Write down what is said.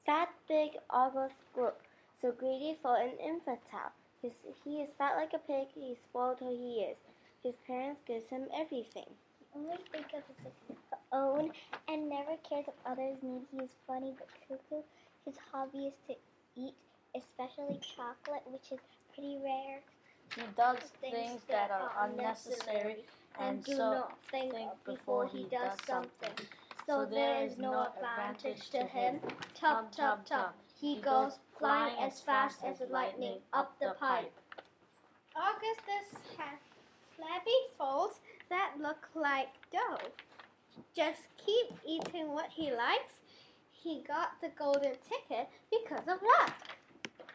Fat, big, August grew, so greedy, full, and infantile. He is fat like a pig, he's spoiled who he is. His parents gives him everything. He only thinks of his own and never cares if others need. He is funny but cuckoo. His hobby is to eat, especially chocolate, which is pretty rare. He does things that are unnecessary and do so not think before he does something. So there is no advantage to him. Tub, tub, tub. He goes flying as fast as lightning up the pipe. Augustus has flabby folds that look like dough. Just keep eating what he likes. He got the golden ticket because of that.